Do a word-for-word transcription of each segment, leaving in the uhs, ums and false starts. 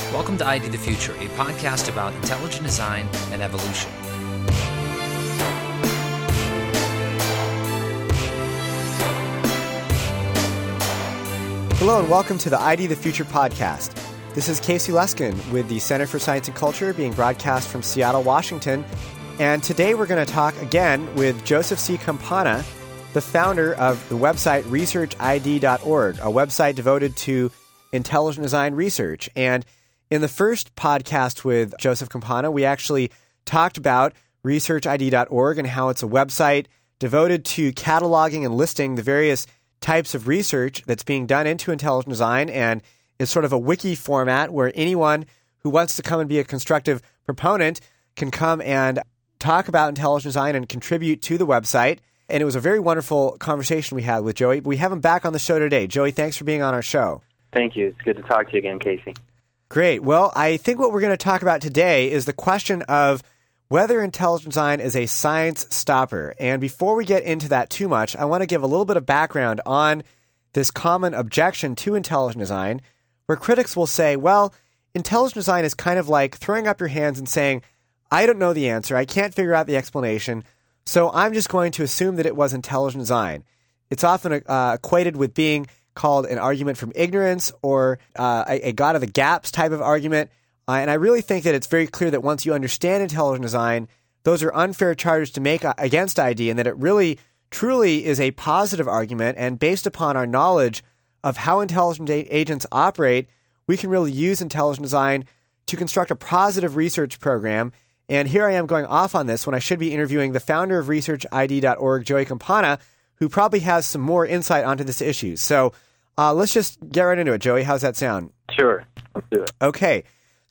Welcome to I D the Future, a podcast about intelligent design and evolution. Hello and welcome to the I D the Future podcast. This is Casey Luskin with the Center for Science and Culture, being broadcast from Seattle, Washington. And today we're going to talk again with Joseph C. Campana, the founder of the website research I D dot org, a website devoted to intelligent design research. And in the first podcast with Joseph Campana, we actually talked about research I D dot org and how it's a website devoted to cataloging and listing the various types of research that's being done into intelligent design, and is sort of a wiki format where anyone who wants to come and be a constructive proponent can come and talk about intelligent design and contribute to the website. And it was a very wonderful conversation we had with Joey. We have him back on the show today. Joey, thanks for being on our show. Thank you. It's good to talk to you again, Casey. Great. Well, I think what we're going to talk about today is the question of whether intelligent design is a science stopper. And before we get into that too much, I want to give a little bit of background on this common objection to intelligent design, where critics will say, well, intelligent design is kind of like throwing up your hands and saying, I don't know the answer, I can't figure out the explanation, so I'm just going to assume that it was intelligent design. It's often uh, equated with being called an argument from ignorance or uh, a, a God of the gaps type of argument. Uh, and I really think that it's very clear that once you understand intelligent design, those are unfair charges to make against I D, and that it really, truly is a positive argument. And based upon our knowledge of how intelligent a- agents operate, we can really use intelligent design to construct a positive research program. And here I am going off on this when I should be interviewing the founder of research I D dot org, Joey Campana, who probably has some more insight onto this issue. So uh, let's just get right into it, Joey. How's that sound? Sure. Let's do it. Okay.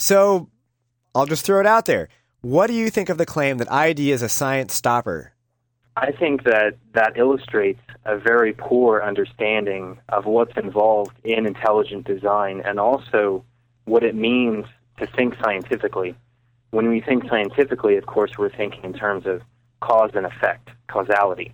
So I'll just throw it out there. What do you think of the claim that I D is a science stopper? I think that that illustrates a very poor understanding of what's involved in intelligent design and also what it means to think scientifically. When we think scientifically, of course, we're thinking in terms of cause and effect, causality.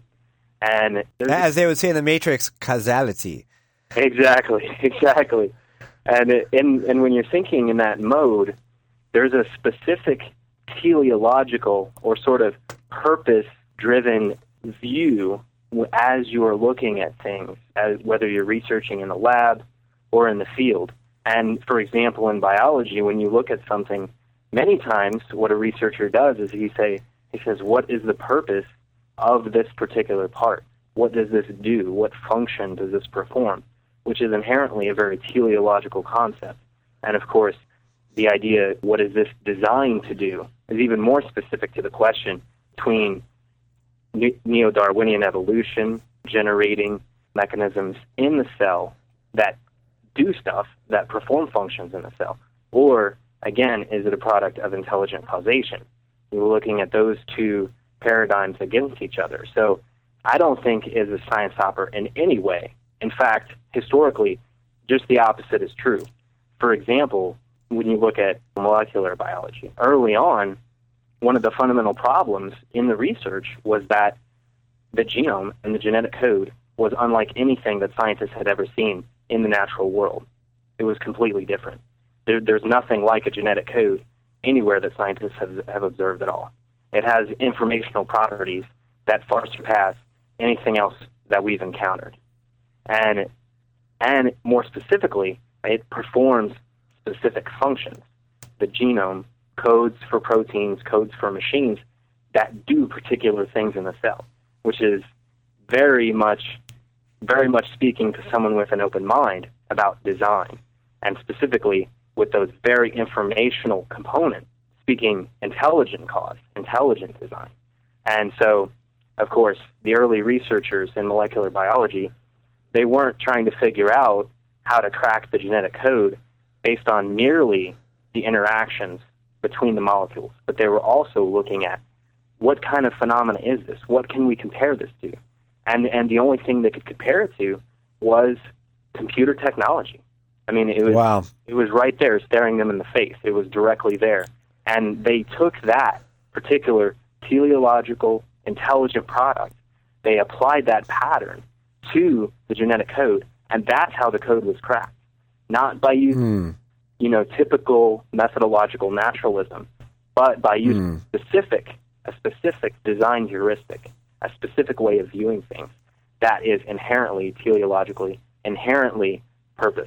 And as they would say in the Matrix, causality. Exactly, exactly. And in, and when you're thinking in that mode, there's a specific teleological or sort of purpose-driven view as you are looking at things, as whether you're researching in the lab or in the field. And for example, in biology, when you look at something, many times what a researcher does is he say he says, what is the purpose of this particular part? What does this do? What function does this perform? Which is inherently a very teleological concept. And of course, the idea, what is this designed to do, is even more specific to the question between neo-Darwinian evolution, generating mechanisms in the cell that do stuff, that perform functions in the cell, or, again, is it a product of intelligent causation? We're looking at those two paradigms against each other. So I don't think it is a science stopper in any way. In fact, historically, just the opposite is true. For example, when you look at molecular biology, early on, one of the fundamental problems in the research was that the genome and the genetic code was unlike anything that scientists had ever seen in the natural world. It was completely different. There, there's nothing like a genetic code anywhere that scientists have, have observed at all. It has informational properties that far surpass anything else that we've encountered. And and more specifically, it performs specific functions. The genome codes for proteins, codes for machines that do particular things in the cell, which is very much, very much speaking to someone with an open mind about design, and specifically with those very informational components, speaking intelligent cause, intelligent design. And so, of course, the early researchers in molecular biology, they weren't trying to figure out how to crack the genetic code based on merely the interactions between the molecules, but they were also looking at what kind of phenomena is this? What can we compare this to? And and the only thing they could compare it to was computer technology. I mean, it was wow. It was right there, staring them in the face. It was directly there, and they took that particular teleological, intelligent product. They applied that pattern to the genetic code, and that's how the code was cracked. Not by using, mm. you know, typical methodological naturalism, but by using Mm. specific, a specific design heuristic, a specific way of viewing things that is inherently teleologically, inherently purpose.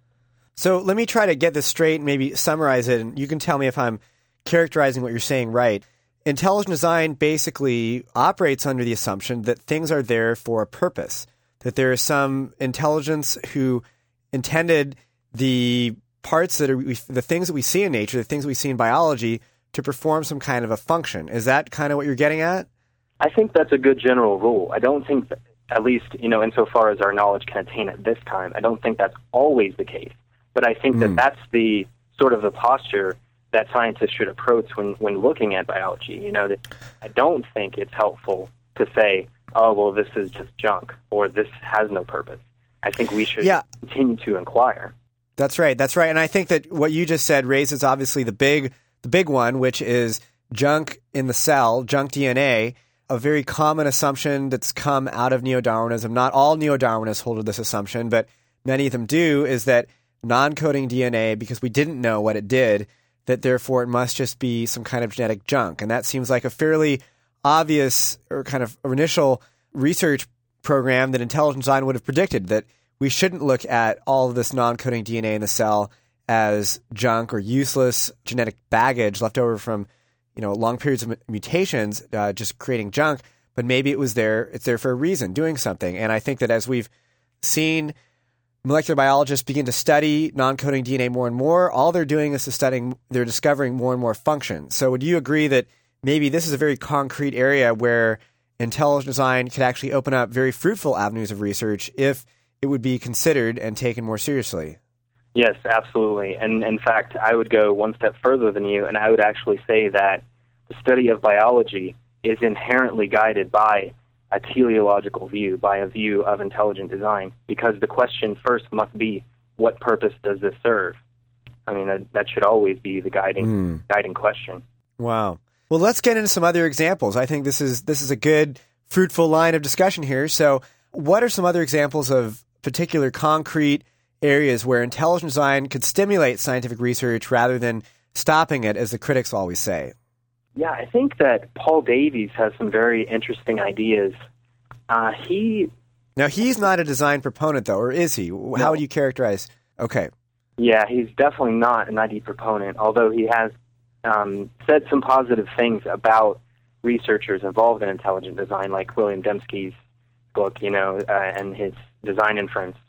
So let me try to get this straight and maybe summarize it, and you can tell me if I'm characterizing what you're saying right. Intelligent design basically operates under the assumption that things are there for a purpose, that there is some intelligence who intended the parts that are the things that we see in nature, the things we see in biology, to perform some kind of a function. Is that kind of what you're getting at? I think that's a good general rule. I don't think that, at least, you know, insofar as our knowledge can attain at this time, I don't think that's always the case. But I think Mm. that that's the sort of the posture that scientists should approach when, when looking at biology. You know, that I don't think it's helpful to say, oh, well, this is just junk, or this has no purpose. I think we should Yeah. continue to inquire. That's right. That's right. And I think that what you just said raises obviously the big, the big one, which is junk in the cell, junk D N A, a very common assumption that's come out of neo-Darwinism. Not all neo-Darwinists hold to this assumption, but many of them do, is that non-coding D N A, because we didn't know what it did, that therefore it must just be some kind of genetic junk. And that seems like a fairly obvious or kind of initial research program that intelligent design would have predicted, that we shouldn't look at all of this non-coding D N A in the cell as junk or useless genetic baggage left over from, you know, long periods of mutations, uh, just creating junk. But maybe it was there, it's there for a reason, doing something. And I think that as we've seen molecular biologists begin to study non-coding D N A more and more, all they're doing is to studying, they're discovering more and more functions. So would you agree that maybe this is a very concrete area where intelligent design could actually open up very fruitful avenues of research if it would be considered and taken more seriously? Yes, absolutely. And in fact, I would go one step further than you, and I would actually say that the study of biology is inherently guided by a teleological view, by a view of intelligent design, because the question first must be, what purpose does this serve? I mean, that, that should always be the guiding Mm. guiding question. Wow. Well, let's get into some other examples. I think this is this is a good, fruitful line of discussion here. So what are some other examples of particular concrete areas where intelligent design could stimulate scientific research rather than stopping it, as the critics always say? Yeah, I think that Paul Davies has some very interesting ideas. Uh, he, Now, he's not a design proponent, though, or is he? How No. would you characterize? Okay. yeah, he's definitely not an I D proponent, although he has um, said some positive things about researchers involved in intelligent design, like William Dembski's book, you know, uh, and his design inference.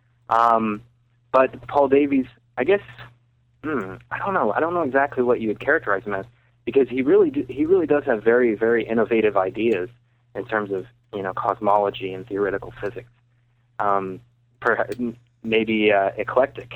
Um, but Paul Davies, I guess, hmm, I don't know. I don't know exactly what you would characterize him as, because he really do, he really does have very, very innovative ideas in terms of, you know, cosmology and theoretical physics. Um, perhaps, maybe uh, eclectic.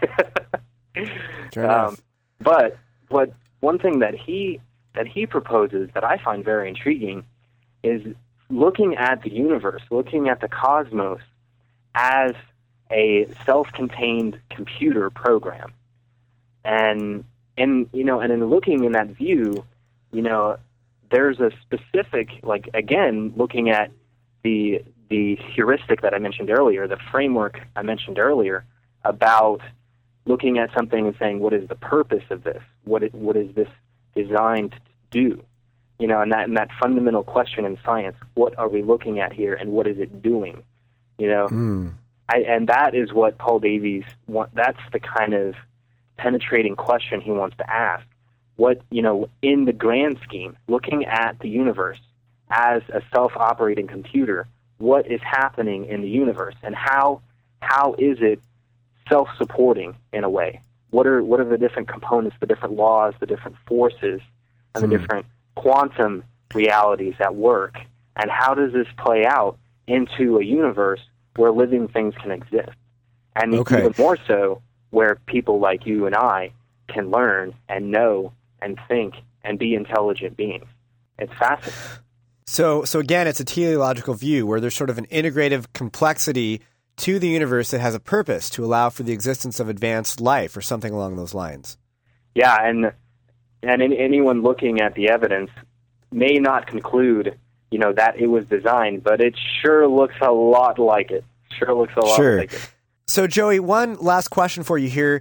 Fair enough. um, but what one thing that he that he proposes that I find very intriguing is looking at the universe, looking at the cosmos as a self-contained computer program. And and you know, and in looking in that view, you know, there's a specific, like, again, looking at the the heuristic that I mentioned earlier, the framework I mentioned earlier about looking at something and saying, what is the purpose of this? What is, what is this designed to do? You know, and that and that fundamental question in science, what are we looking at here and what is it doing? You know, Mm. I, and that is what Paul Davies want. That's the kind of penetrating question he wants to ask. What, you know, in the grand scheme, looking at the universe as a self-operating computer, what is happening in the universe, and how how is it self-supporting in a way? What are what are the different components, the different laws, the different forces, and the Hmm. different quantum realities at work? And how does this play out into a universe where living things can exist? And Okay. even more so, where people like you and I can learn and know and think and be intelligent beings. It's fascinating. So, so again, it's a teleological view where there's sort of an integrative complexity to the universe that has a purpose to allow for the existence of advanced life or something along those lines. Yeah, and and in, anyone looking at the evidence may not conclude, you know, that it was designed, but it sure looks a lot like it. Sure looks a lot Sure. like it. So, Joey, one last question for you here.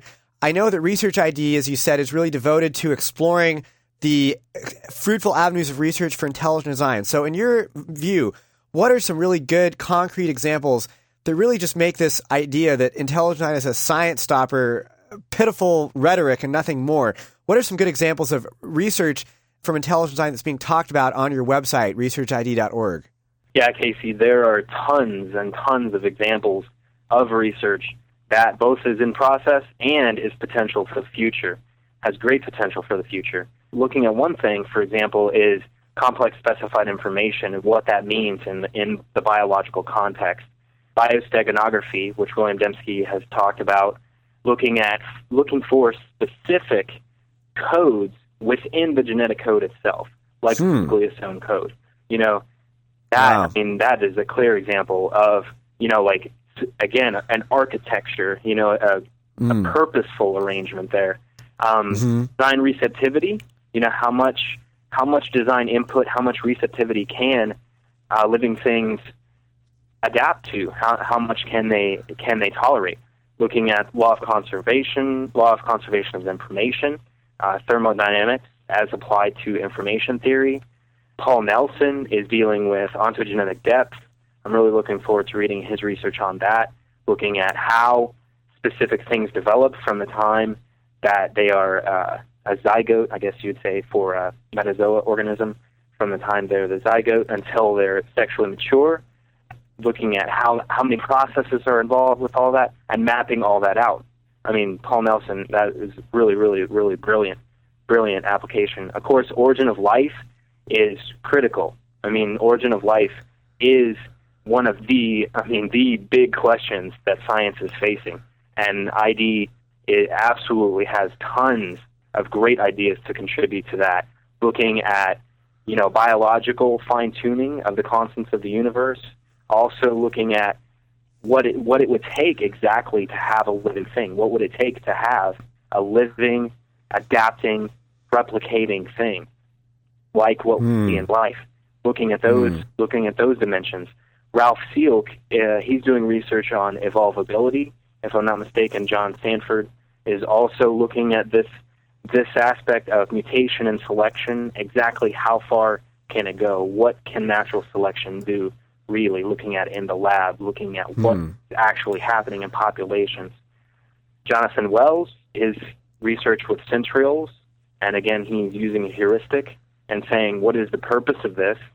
I know that Research I D, as you said, is really devoted to exploring the fruitful avenues of research for intelligent design. So in your view, what are some really good concrete examples that really just make this idea that intelligent design is a science stopper pitiful rhetoric and nothing more? What are some good examples of research from intelligent design that's being talked about on your website, research I D dot org? Yeah, Casey, there are tons and tons of examples of research that both is in process and is potential for the future, has great potential for the future. Looking at one thing, for example, is complex specified information and what that means in the, in the biological context. Biosteganography, which William Dembski has talked about, looking at looking for specific codes within the genetic code itself, like hmm. nucleosome code. You know, that wow. I mean, that is a clear example of, you know, like, again, an architecture, you know, a, mm. a purposeful arrangement there. Um, mm-hmm. Design receptivity, you know, how much how much design input, how much receptivity can uh, living things adapt to? How how much can they can they tolerate? Looking at law of conservation, law of conservation of information, uh, thermodynamics as applied to information theory. Paul Nelson is dealing with ontogenetic depth. I'm really looking forward to reading his research on that, looking at how specific things develop from the time that they are uh, a zygote, I guess you'd say, for a metazoa organism, from the time they're the zygote until they're sexually mature, looking at how, how many processes are involved with all that, and mapping all that out. I mean, Paul Nelson, that is really, really, really brilliant, brilliant application. Of course, origin of life is critical. I mean, origin of life is one of the, I mean, the big questions that science is facing. And I D, it absolutely has tons of great ideas to contribute to that, looking at, you know, biological fine-tuning of the constants of the universe, also looking at what it, what it would take exactly to have a living thing. What would it take to have a living, adapting, replicating thing, like what mm. we see in life? Looking at those, mm. looking at those dimensions. Ralph Seelk, uh, he's doing research on evolvability. If I'm not mistaken, John Sanford is also looking at this this aspect of mutation and selection. Exactly how far can it go? What can natural selection do, really, looking at it in the lab, looking at what's mm. actually happening in populations. Jonathan Wells is research with centrioles, and again, he's using a heuristic and saying, what is the purpose of this?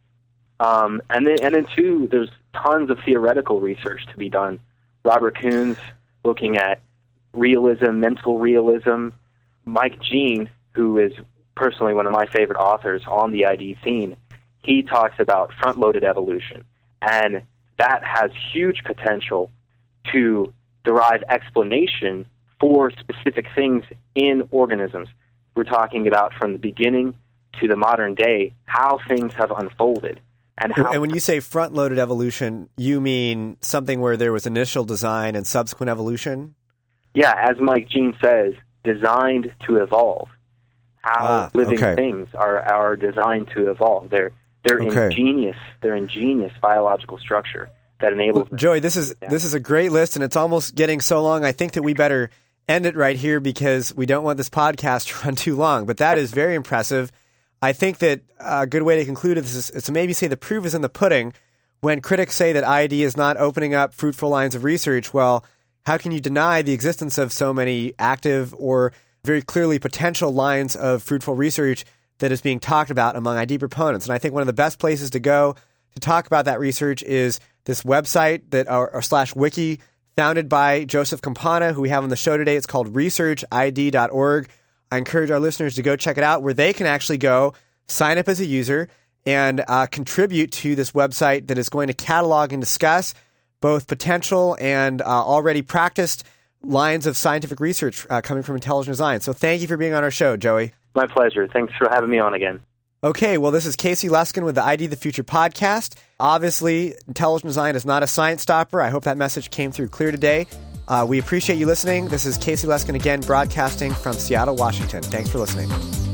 Um, and then, and then two, there's tons of theoretical research to be done. Robert Koons looking at realism, mental realism. Mike Jean, who is personally one of my favorite authors on the I D scene, he talks about front-loaded evolution, and that has huge potential to derive explanation for specific things in organisms. We're talking about from the beginning to the modern day, how things have unfolded. And, how and when you say front-loaded evolution, you mean something where there was initial design and subsequent evolution? Yeah, as Mike Jean says, designed to evolve. How ah, living okay. things are, are designed to evolve. They're they're okay. ingenious. They're ingenious biological structure that enables. Well, Joey, this is yeah. this is a great list, and it's almost getting so long. I think that we better end it right here because we don't want this podcast to run too long. But that is very impressive. I think that a good way to conclude this is, is to maybe say the proof is in the pudding. When critics say that I D is not opening up fruitful lines of research, well, how can you deny the existence of so many active or very clearly potential lines of fruitful research that is being talked about among I D proponents? And I think one of the best places to go to talk about that research is this website that or, or slash wiki founded by Joseph Campana, who we have on the show today. It's called research I D dot org. I encourage our listeners to go check it out, where they can actually go sign up as a user and uh, contribute to this website that is going to catalog and discuss both potential and uh, already practiced lines of scientific research uh, coming from intelligent design. So thank you for being on our show, Joey. My pleasure. Thanks for having me on again. Okay, well, this is Casey Luskin with the I D the Future podcast. Obviously, intelligent design is not a science stopper. I hope that message came through clear today. Uh, we appreciate you listening. This is Casey Luskin again, broadcasting from Seattle, Washington. Thanks for listening.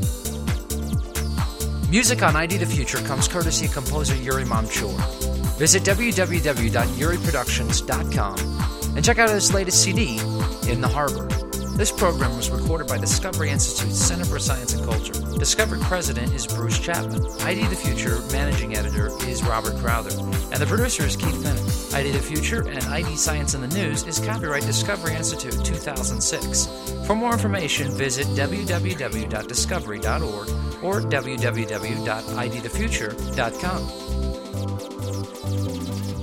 Music on I D the Future comes courtesy of composer Yuri Mamchur. Visit w w w dot yuri productions dot com and check out his latest C D, In the Harbor. This program was recorded by Discovery Institute's Center for Science and Culture. Discovery President is Bruce Chapman. I D The Future Managing Editor is Robert Crowther. And the producer is Keith Bennett. I D The Future and I D Science in the News is copyright Discovery Institute two thousand six. For more information, visit w w w dot discovery dot org or w w w dot i d the future dot com.